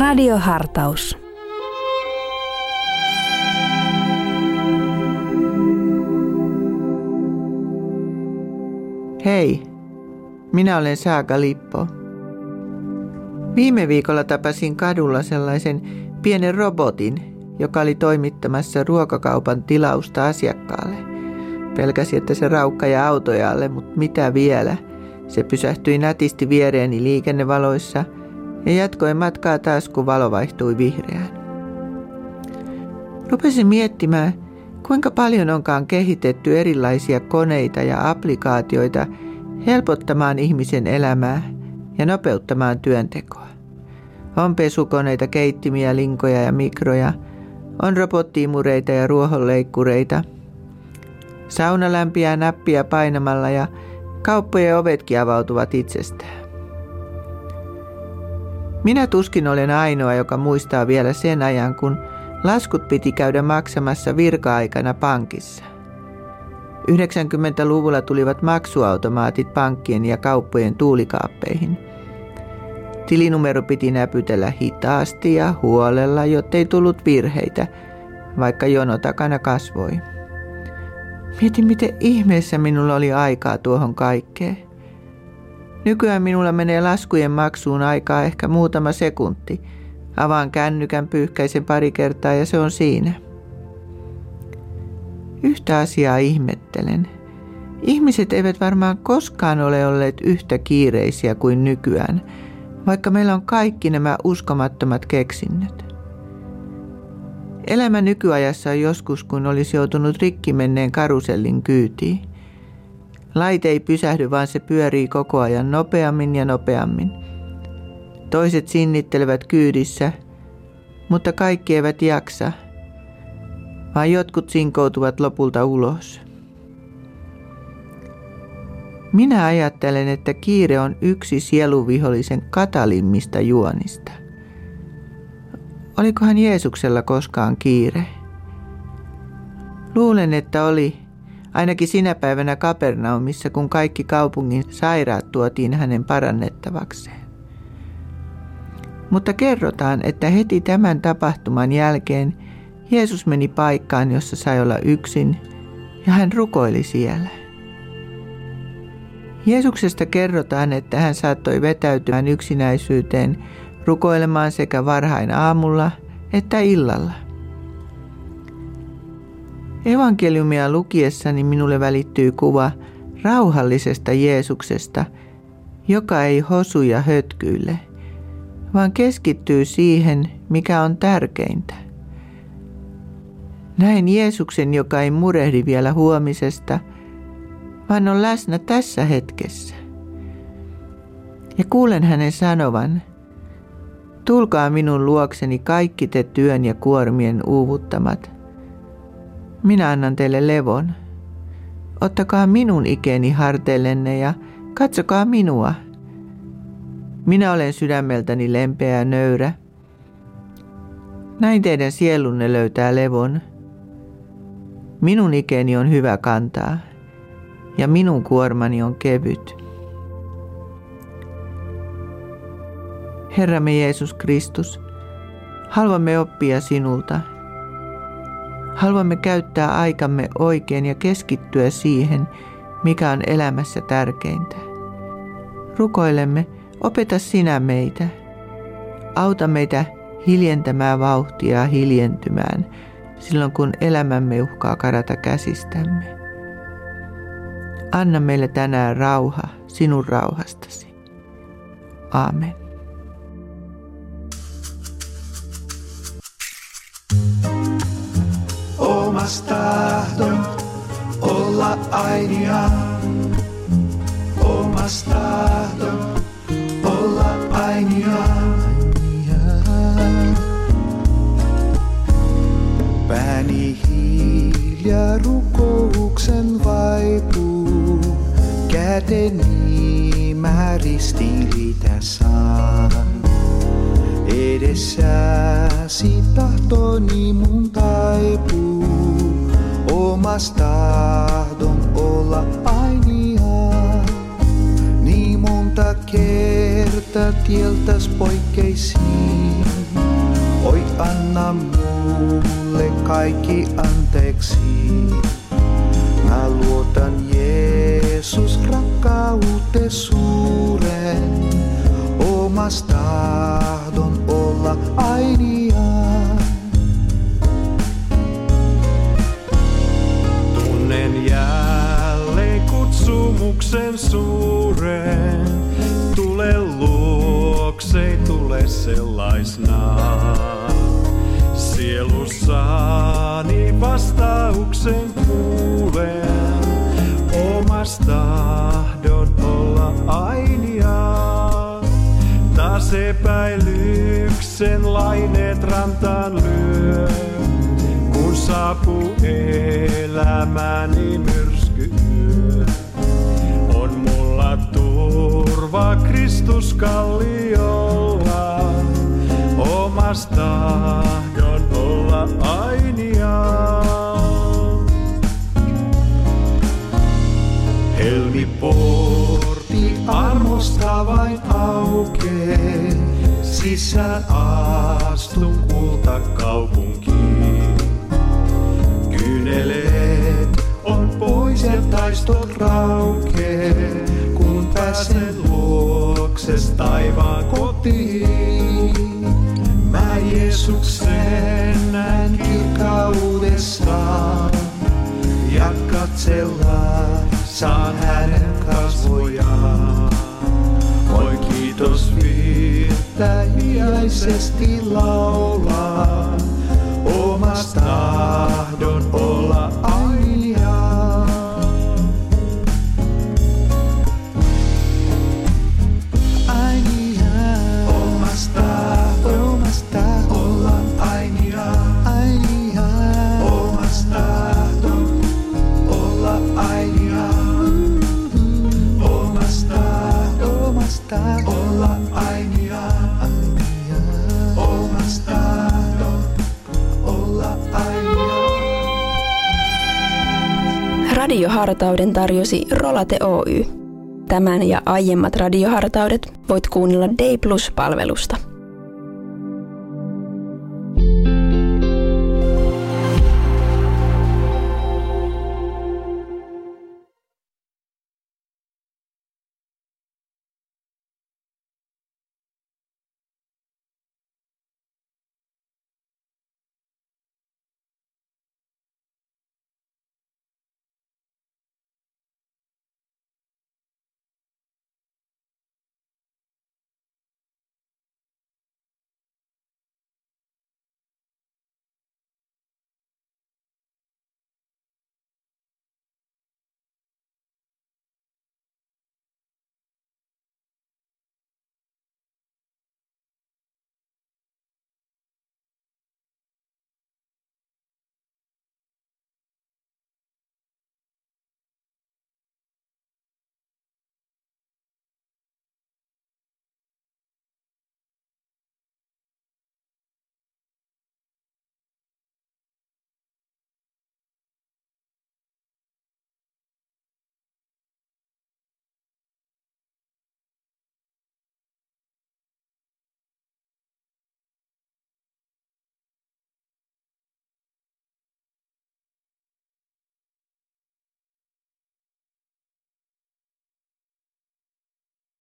Radiohartaus. Hei, minä olen Saaka Lippo. Viime viikolla tapasin kadulla sellaisen pienen robotin, joka oli toimittamassa ruokakaupan tilausta asiakkaalle. Pelkäsi, että se raukkaa autojalle, mutta mitä vielä? Se pysähtyi nätisti viereeni liikennevaloissa ja jatkoi matkaa taas, kun valo vaihtui vihreään. Rupesin miettimään, kuinka paljon onkaan kehitetty erilaisia koneita ja applikaatioita helpottamaan ihmisen elämää ja nopeuttamaan työntekoa. On pesukoneita, keittimiä, linkoja ja mikroja, on robottiimureita ja ruohonleikkureita, sauna lämpiää nappia painamalla ja kauppojen ovetkin avautuvat itsestään. Minä tuskin olen ainoa, joka muistaa vielä sen ajan, kun laskut piti käydä maksamassa virka-aikana pankissa. 90-luvulla tulivat maksuautomaatit pankkien ja kauppojen tuulikaappeihin. Tilinumero piti näpytellä hitaasti ja huolella, jottei tullut virheitä, vaikka jono takana kasvoi. Mietin, miten ihmeessä minulla oli aikaa tuohon kaikkeen. Nykyään minulla menee laskujen maksuun aikaa ehkä muutama sekunti. Avaan kännykän, pyyhkäisen pari kertaa ja se on siinä. Yhtä asiaa ihmettelen. Ihmiset eivät varmaan koskaan ole olleet yhtä kiireisiä kuin nykyään, vaikka meillä on kaikki nämä uskomattomat keksinnöt. Elämä nykyajassa on joskus, kun olisi joutunut rikki menneen karusellin kyytiin. Laite ei pysähdy, vaan se pyörii koko ajan nopeammin ja nopeammin. Toiset sinnittelevät kyydissä, mutta kaikki eivät jaksa, vaan jotkut sinkoutuvat lopulta ulos. Minä ajattelen, että kiire on yksi sieluvihollisen katalimmista juonista. Olikohan Jeesuksella koskaan kiire? Luulen, että oli, ainakin sinä päivänä Kapernaumissa, kun kaikki kaupungin sairaat tuotiin hänen parannettavakseen. Mutta kerrotaan, että heti tämän tapahtuman jälkeen Jeesus meni paikkaan, jossa sai olla yksin, ja hän rukoili siellä. Jeesuksesta kerrotaan, että hän saattoi vetäytyä yksinäisyyteen rukoilemaan sekä varhain aamulla että illalla. Evankeliumia lukiessani minulle välittyy kuva rauhallisesta Jeesuksesta, joka ei hosu ja hötkyile, vaan keskittyy siihen, mikä on tärkeintä. Näin Jeesuksen, joka ei murehdi vielä huomisesta, vaan on läsnä tässä hetkessä. Ja kuulen hänen sanovan, tulkaa minun luokseni kaikki te työn ja kuormien uuvuttamat. Minä annan teille levon. Ottakaa minun ikeni harteillenne ja katsokaa minua. Minä olen sydämeltäni lempeä ja nöyrä. Näin teidän sielunne löytää levon. Minun ikeni on hyvä kantaa ja minun kuormani on kevyt. Herramme Jeesus Kristus, haluamme oppia sinulta. Haluamme käyttää aikamme oikein ja keskittyä siihen, mikä on elämässä tärkeintä. Rukoilemme, opeta sinä meitä. Auta meitä hiljentämään vauhtia ja hiljentymään silloin, kun elämämme uhkaa karata käsistämme. Anna meille tänään rauha sinun rauhastasi. Aamen. Omas tahdon olla ainia. Omas tahdon olla ainia. Pääni hiljaa rukouksen vaipuu. Käteni mä ristiriitä saan. Edessäsi tahtoni mun taipuu. Omas tahdon olla ainia. Niin monta kertaa tieltäs poikkeisiin. Oi anna mulle kaikki anteeksi. Mä luotan Jeesus rakkaute suuren. Omas tahdon olla ainiaan. Tunnen jälleen kutsumuksen suuren. Tule luoksei, tule sellaisnaan. Sielussani vastauksen kuulen. Omas tahdon olla ainiaan. Taas epäilyksen laineet rantaan lyö. Kun saapuu elämäni myrsky-yö. On mulla turva Kristus kalliolla. Omas tahdon olla ainiaan. Helmiportti armosta vain aukee. Sisään astun kultakaupunkiin. Kyyneleet on pois ja taistot raukee. Kun pääsen luokses taivaan kotiin. Mä Jeesuksen näen kirkkaudessaan. Ja katsella saan hänen kasvojaan. Voin kiitos virtä hiljaisesti laulaa. Omas tahdon olla ainiaan. Ainiaan. Omas tahdon olla ainiaan. Ainiaan. Omas tahdon olla ainiaan. Omas tahdon olla ainiaan. Omas tahdon olla ainiaan. Radiohartauden tarjosi Rolate Oy. Tämän ja aiemmat radiohartaudet voit kuunnella Day Plus-palvelusta.